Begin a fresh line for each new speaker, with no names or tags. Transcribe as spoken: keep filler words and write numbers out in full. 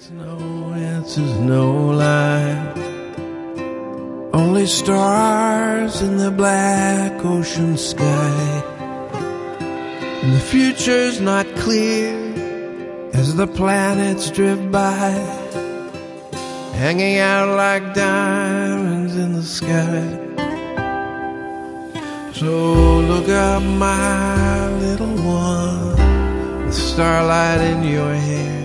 There's no answers, no line, only stars in the black ocean sky. And the future's not clear as the planets drift by, hanging out like diamonds in the sky. So look up, my little one, with starlight in your hair.